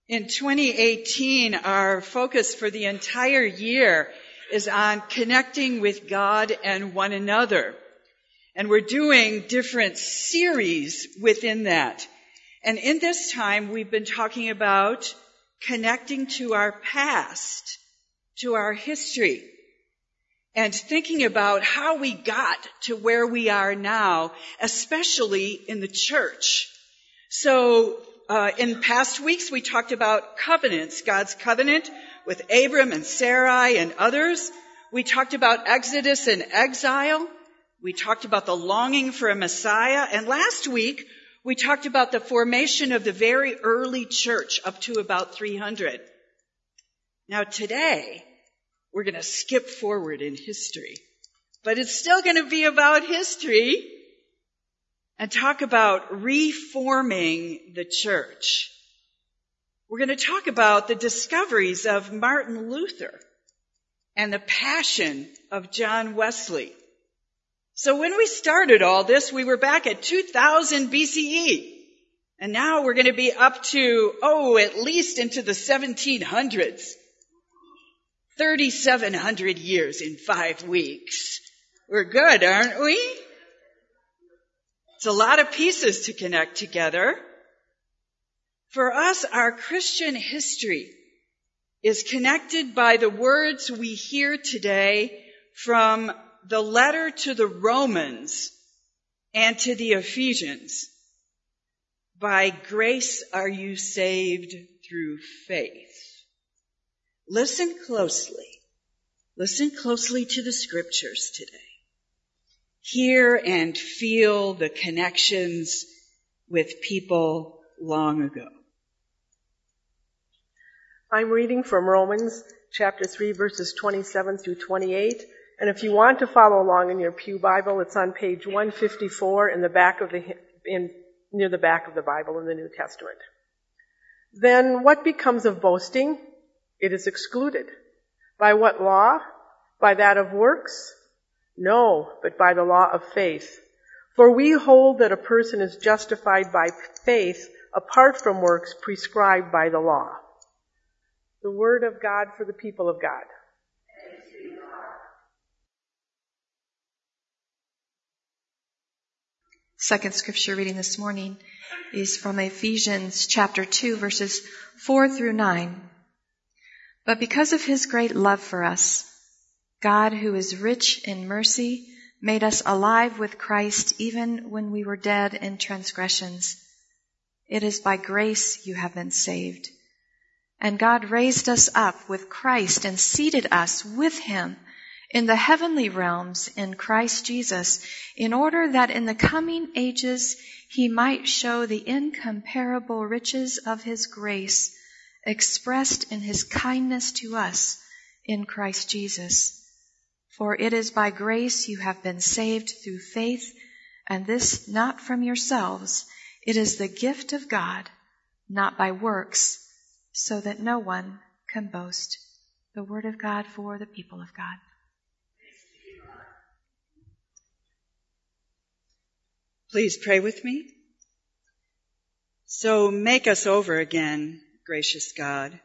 In 2018, our focus for the entire year is on connecting with God and one another. And we're doing different series within that. And in this time, we've been talking about connecting to our past, to our history, and thinking about how we got to where we are now, especially in the church. So, in past weeks, we talked about covenants, God's covenant with Abram and Sarai and others. We talked about Exodus and exile. We talked about the longing for a Messiah. And last week, we talked about the formation of the very early church up to about 300. Now today, we're going to skip forward in history. But it's still going to be about history and talk about reforming the church. We're going to talk about the discoveries of Martin Luther and the passion of John Wesley. So when we started all this, we were back at 2000 BCE. And now we're going to be up to, at least into the 1700s. 3,700 years in 5 weeks. We're good, aren't we? It's a lot of pieces to connect together. For us, our Christian history is connected by the words we hear today from the letter to the Romans and to the Ephesians. By grace are you saved through faith. Listen closely. Listen closely to the scriptures today. Hear and feel the connections with people long ago. I'm reading from Romans chapter 3, verses 27 through 28. And if you want to follow along in your Pew Bible, it's on page 154 in the back of near the back of the Bible in the New Testament. Then what becomes of boasting? It is excluded. By what law? By that of works? No, but by the law of faith. For we hold that a person is justified by faith apart from works prescribed by the law. The word of God for the people of God. Second scripture reading this morning is from Ephesians chapter 2, verses 4 through 9. But because of his great love for us, God, who is rich in mercy, made us alive with Christ even when we were dead in transgressions. It is by grace you have been saved. And God raised us up with Christ and seated us with him in the heavenly realms in Christ Jesus, in order that in the coming ages he might show the incomparable riches of his grace expressed in his kindness to us in Christ Jesus. For it is by grace you have been saved through faith, and this not from yourselves. It is the gift of God, not by works, so that no one can boast. The word of God for the people of God. Please pray with me. So make us over again, gracious God.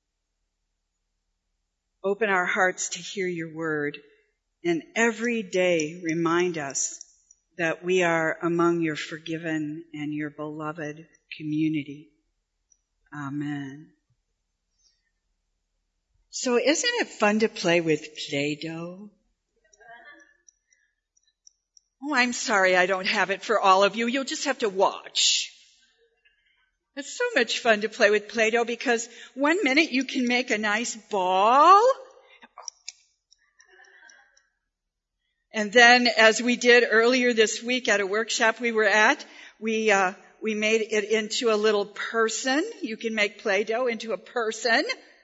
Open our hearts to hear your word, and every day remind us that we are among your forgiven and your beloved community. Amen. So isn't it fun to play with Play-Doh? Oh, I'm sorry I don't have it for all of you. You'll just have to watch. It's so much fun to play with Play-Doh because 1 minute you can make a nice ball. And then, as we did earlier this week at a workshop we were at, we made it into a little person. You can make Play-Doh into a person.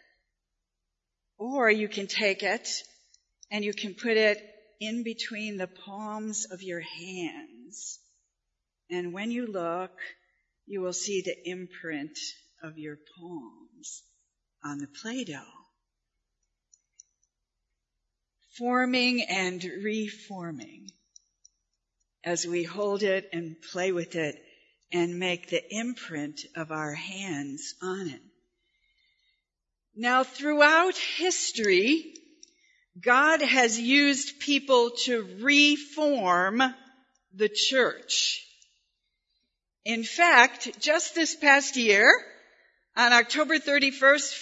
Or you can take it and you can put it in between the palms of your hands. And when you look, you will see the imprint of your palms on the Play-Doh. Forming and reforming as we hold it and play with it and make the imprint of our hands on it. Now, throughout history, God has used people to reform the church. In fact, just this past year, on October 31st,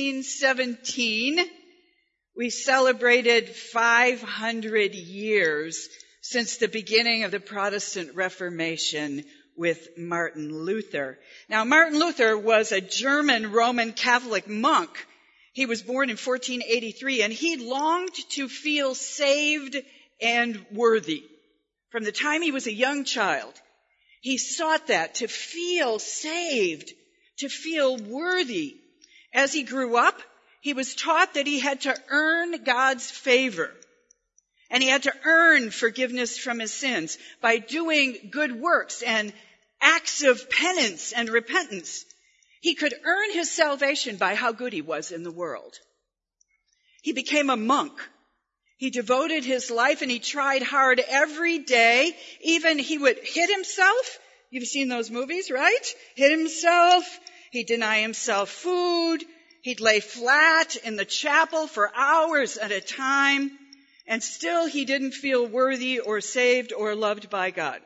1517, we celebrated 500 years since the beginning of the Protestant Reformation with Martin Luther. Now, Martin Luther was a German Roman Catholic monk. He was born in 1483, and he longed to feel saved and worthy. From the time he was a young child, he sought that, to feel saved, to feel worthy. As he grew up, he was taught that he had to earn God's favor. And he had to earn forgiveness from his sins by doing good works and acts of penance and repentance. He could earn his salvation by how good he was in the world. He became a monk. He devoted his life and he tried hard every day. Even he would hit himself. You've seen those movies, right? Hit himself. He'd deny himself food. He'd lay flat in the chapel for hours at a time. And still he didn't feel worthy or saved or loved by God.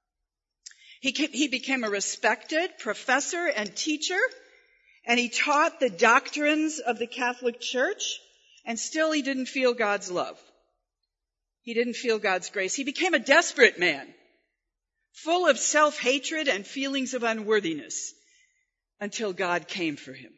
He became a respected professor and teacher, and he taught the doctrines of the Catholic Church, and still he didn't feel God's love. He didn't feel God's grace. He became a desperate man, full of self-hatred and feelings of unworthiness, until God came for him.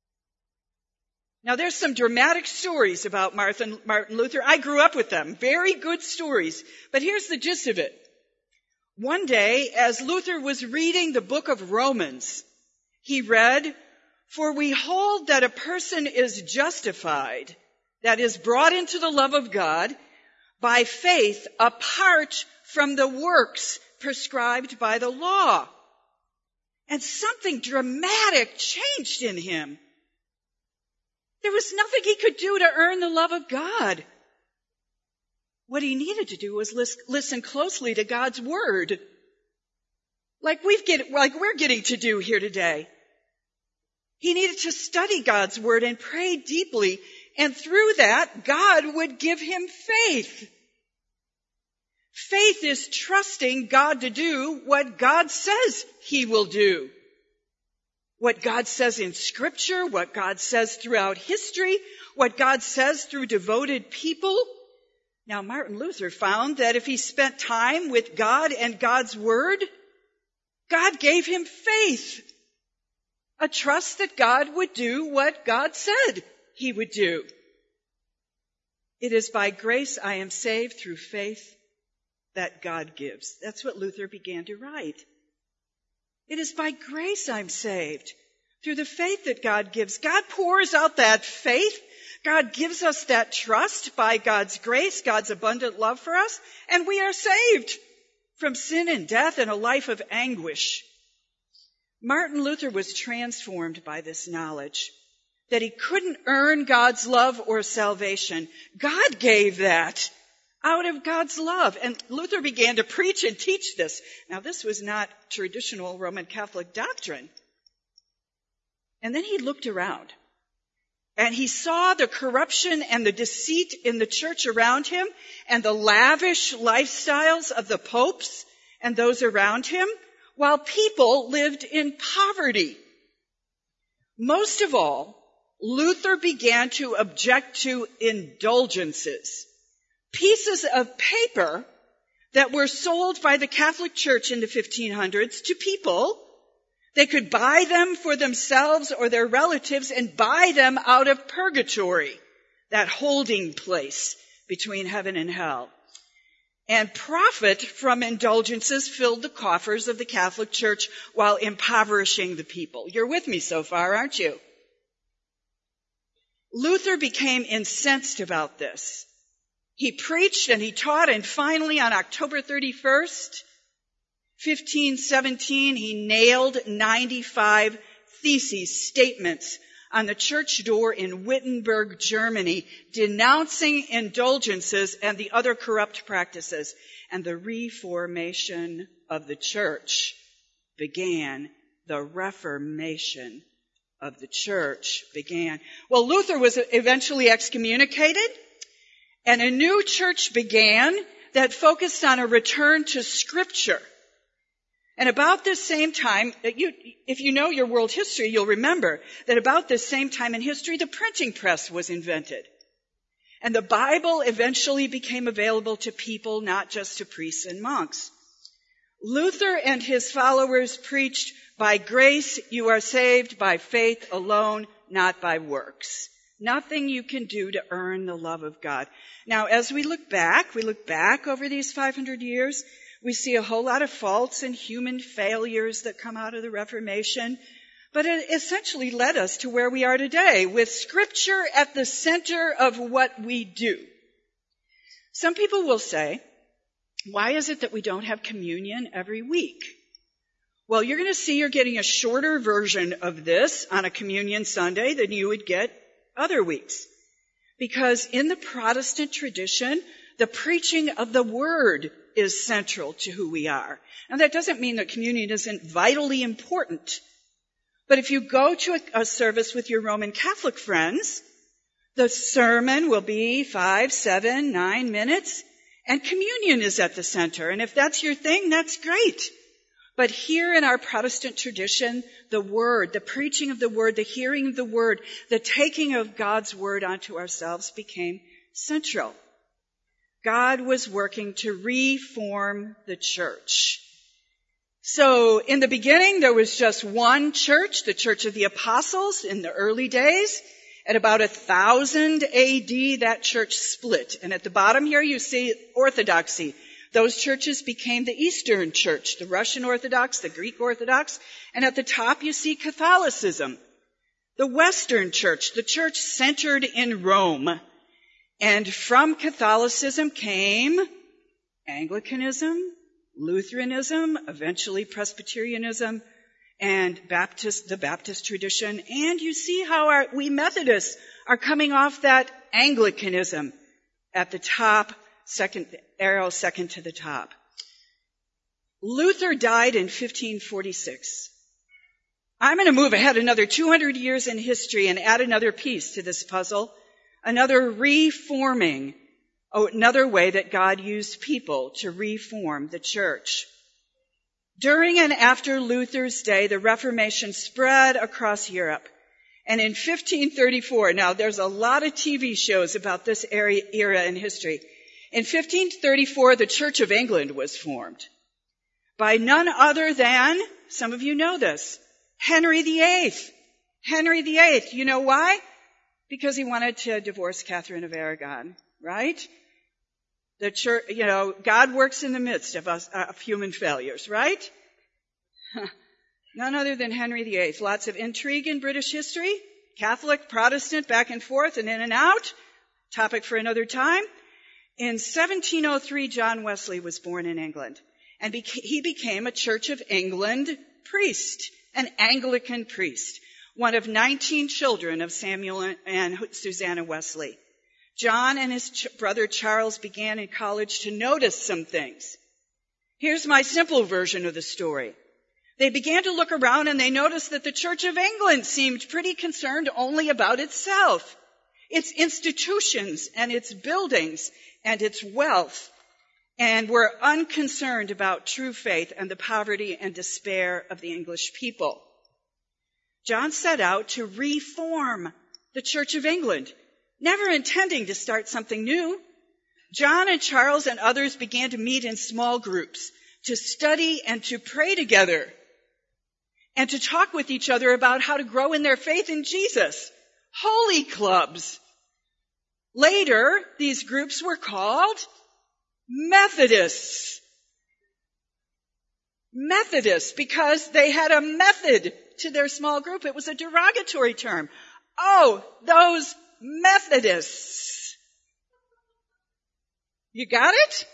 Now, there's some dramatic stories about Martin Luther. I grew up with them. Very good stories. But here's the gist of it. One day, as Luther was reading the book of Romans, he read, "For we hold that a person is justified, that is, brought into the love of God, by faith apart from the works prescribed by the law." And something dramatic changed in him. There was nothing he could do to earn the love of God. What he needed to do was listen closely to God's word, like we're getting to do here today. He needed to study God's word and pray deeply, and through that, God would give him faith. Faith is trusting God to do what God says he will do. What God says in Scripture, what God says throughout history, what God says through devoted people. Now, Martin Luther found that if he spent time with God and God's Word, God gave him faith, a trust that God would do what God said he would do. It is by grace I am saved through faith that God gives. That's what Luther began to write. It is by grace I'm saved, through the faith that God gives. God pours out that faith. God gives us that trust by God's grace, God's abundant love for us, and we are saved from sin and death and a life of anguish. Martin Luther was transformed by this knowledge, that he couldn't earn God's love or salvation. God gave that out of God's love. And Luther began to preach and teach this. Now, this was not traditional Roman Catholic doctrine. And then he looked around, and he saw the corruption and the deceit in the church around him, and the lavish lifestyles of the popes and those around him, while people lived in poverty. Most of all, Luther began to object to indulgences, pieces of paper that were sold by the Catholic Church in the 1500s to people. They could buy them for themselves or their relatives and buy them out of purgatory, that holding place between heaven and hell. And profit from indulgences filled the coffers of the Catholic Church while impoverishing the people. You're with me so far, aren't you? Luther became incensed about this. He preached and he taught, and finally on October 31st, 1517, he nailed 95 theses, statements, on the church door in Wittenberg, Germany, denouncing indulgences and the other corrupt practices. And the reformation of the church began, the Reformation of the church began. Well, Luther was eventually excommunicated, and a new church began that focused on a return to Scripture. And about this same time, if you know your world history, you'll remember that about this same time in history, the printing press was invented. And the Bible eventually became available to people, not just to priests and monks. Luther and his followers preached, by grace you are saved by faith alone, not by works. Nothing you can do to earn the love of God. Now, as we look back over these 500 years, we see a whole lot of faults and human failures that come out of the Reformation. But it essentially led us to where we are today, with Scripture at the center of what we do. Some people will say, why is it that we don't have communion every week? Well, you're going to see you're getting a shorter version of this on a communion Sunday than you would get other weeks. Because in the Protestant tradition, the preaching of the Word is central to who we are. Now, that doesn't mean that communion isn't vitally important. But if you go to a service with your Roman Catholic friends, the sermon will be 5, 7, 9 minutes, and communion is at the center. And if that's your thing, that's great. But here in our Protestant tradition, the Word, the preaching of the Word, the hearing of the Word, the taking of God's Word onto ourselves became central. God was working to reform the church. So in the beginning, there was just one church, the Church of the Apostles in the early days. At about 1000 AD, that church split. And at the bottom here, you see Orthodoxy. Those churches became the Eastern Church, the Russian Orthodox, the Greek Orthodox. And at the top, you see Catholicism. The Western Church, the church centered in Rome. And from Catholicism came Anglicanism, Lutheranism, eventually Presbyterianism, and the Baptist tradition. And you see how we Methodists are coming off that Anglicanism at the top, second to the top. Luther died in 1546. I'm going to move ahead another 200 years in history and add another piece to this puzzle, another reforming, another way that God used people to reform the church. During and after Luther's day, the Reformation spread across Europe. And in 1534, now there's a lot of TV shows about this era in history. In 1534, the Church of England was formed by none other than, some of you know this, Henry VIII. Henry VIII. You know why? Because he wanted to divorce Catherine of Aragon, right? The church, God works in the midst of us, of human failures, right? None other than Henry VIII. Lots of intrigue in British history. Catholic, Protestant, back and forth and in and out. Topic for another time. In 1703, John Wesley was born in England. And he became a Church of England priest, an Anglican priest, one of 19 children of Samuel and Susanna Wesley. John and his brother Charles began in college to notice some things. Here's my simple version of the story. They began to look around and they noticed that the Church of England seemed pretty concerned only about itself, its institutions and its buildings and its wealth, and were unconcerned about true faith and the poverty and despair of the English people. John set out to reform the Church of England, never intending to start something new. John and Charles and others began to meet in small groups to study and to pray together and to talk with each other about how to grow in their faith in Jesus. Holy clubs. Later, these groups were called Methodists. Methodists, because they had a method to their small group. It was a derogatory term. Oh, those Methodists. You got it?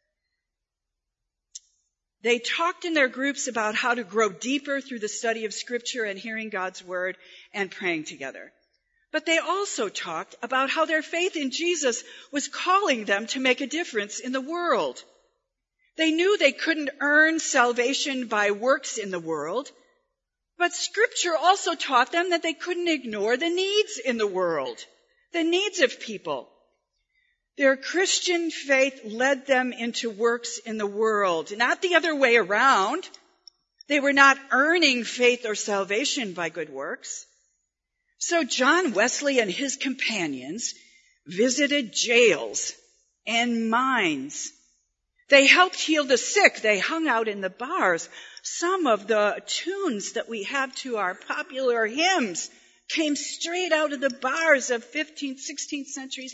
They talked in their groups about how to grow deeper through the study of Scripture and hearing God's Word and praying together. But they also talked about how their faith in Jesus was calling them to make a difference in the world. They knew they couldn't earn salvation by works in the world, But Scripture also taught them that they couldn't ignore the needs in the world, the needs of people. Their Christian faith led them into works in the world, not the other way around. They were not earning faith or salvation by good works. So John Wesley and his companions visited jails and mines. They helped heal the sick. They hung out in the bars. Some of the tunes that we have to our popular hymns came straight out of the bars of 15th, 16th centuries,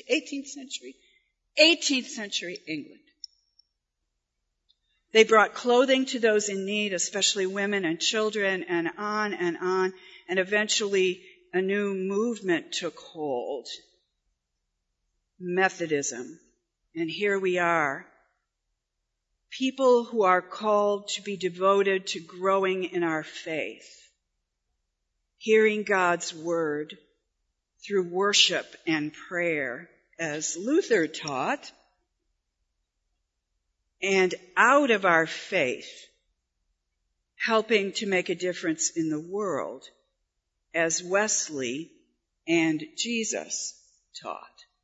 18th century England. They brought clothing to those in need, especially women and children, and on, and eventually a new movement took hold. Methodism. And here we are. People who are called to be devoted to growing in our faith, hearing God's word through worship and prayer, as Luther taught, and out of our faith, helping to make a difference in the world, as Wesley and Jesus taught.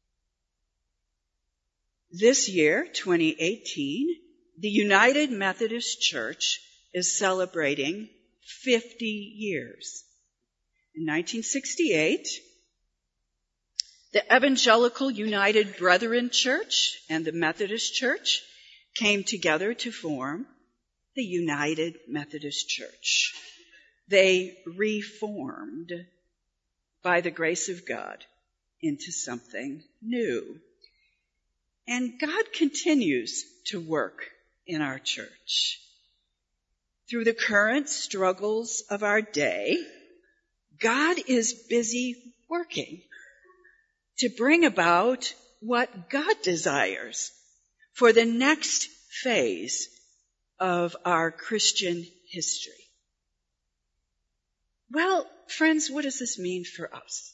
This year, 2018, the United Methodist Church is celebrating 50 years. In 1968, the Evangelical United Brethren Church and the Methodist Church came together to form the United Methodist Church. They reformed by the grace of God into something new. And God continues to work in our church. Through the current struggles of our day, God is busy working to bring about what God desires for the next phase of our Christian history. Well, friends, what does this mean for us?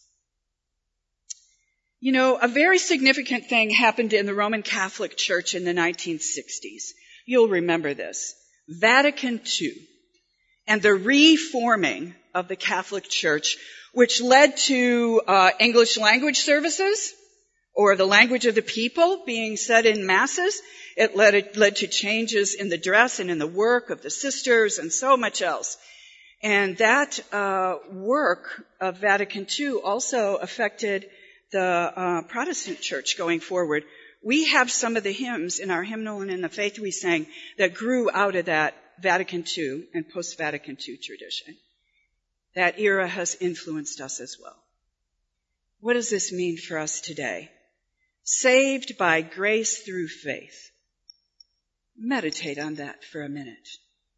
You know, a very significant thing happened in the Roman Catholic Church in the 1960s. You'll remember this. Vatican II and the reforming of the Catholic Church, which led to English language services, or the language of the people being said in masses. It led to changes in the dress and in the work of the sisters and so much else. And that work of Vatican II also affected the Protestant church going forward. We have some of the hymns in our hymnal and in the faith we sang that grew out of that Vatican II and post-Vatican II tradition. That era has influenced us as well. What does this mean for us today? Saved by grace through faith. Meditate on that for a minute.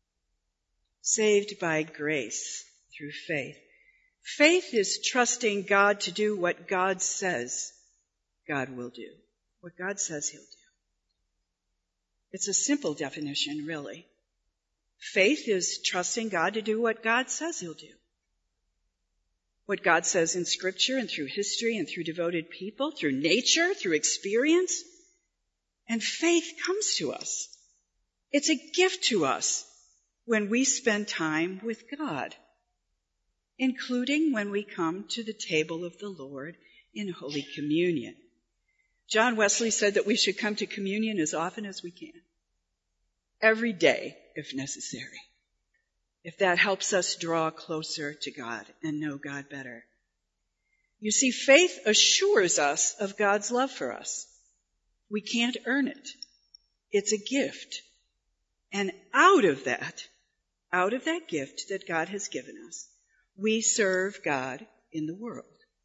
Saved by grace through faith. Faith is trusting God to do what God says God will do. What God says He'll do. It's a simple definition, really. Faith is trusting God to do what God says He'll do. What God says in Scripture and through history and through devoted people, through nature, through experience. And faith comes to us. It's a gift to us when we spend time with God, including when we come to the table of the Lord in Holy Communion. John Wesley said that we should come to communion as often as we can, every day if necessary, if that helps us draw closer to God and know God better. You see, faith assures us of God's love for us. We can't earn it. It's a gift. And out of that gift that God has given us, we serve God in the world.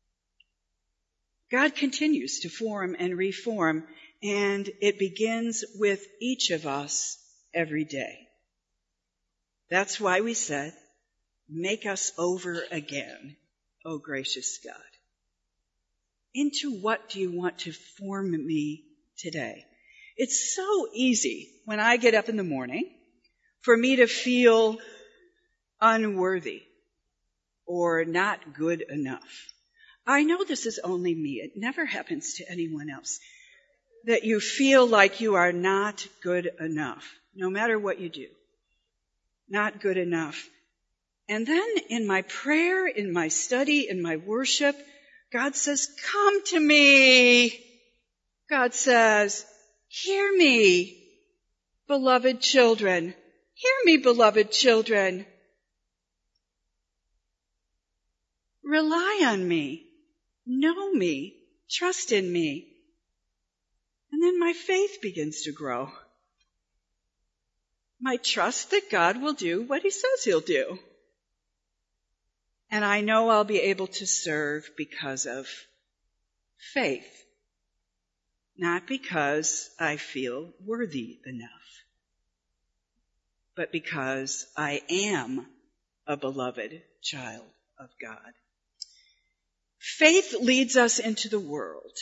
God continues to form and reform, and it begins with each of us every day. That's why we said, make us over again, O gracious God. Into what do you want to form me today? It's so easy when I get up in the morning for me to feel unworthy or not good enough. I know this is only me. It never happens to anyone else. That you feel like you are not good enough, no matter what you do. Not good enough. And then in my prayer, in my study, in my worship, God says, come to me. God says, hear me, beloved children. Hear me, beloved children. Rely on me. Know me. Trust in me. And then my faith begins to grow. My trust that God will do what he says he'll do. And I know I'll be able to serve because of faith, not because I feel worthy enough, but because I am a beloved child of God. Faith leads us into the world.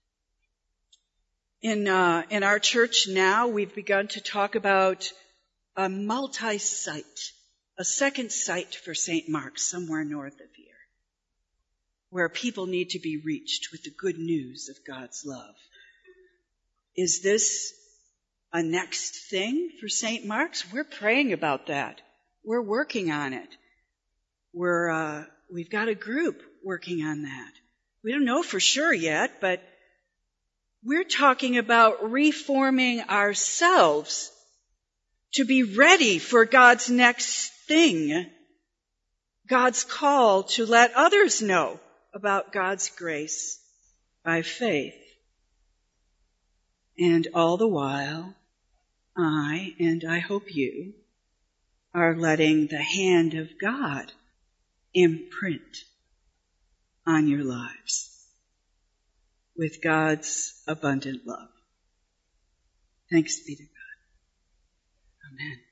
In our church now, we've begun to talk about a multi-site, a second site for St. Mark's somewhere north of here, where people need to be reached with the good news of God's love. Is this a next thing for St. Mark's? We're praying about that. We're working on it. We've got a group working on that. We don't know for sure yet, but we're talking about reforming ourselves to be ready for God's next thing, God's call to let others know about God's grace by faith. And all the while, I, and I hope you, are letting the hand of God imprint on your lives with God's abundant love. Thanks be to God. Amen.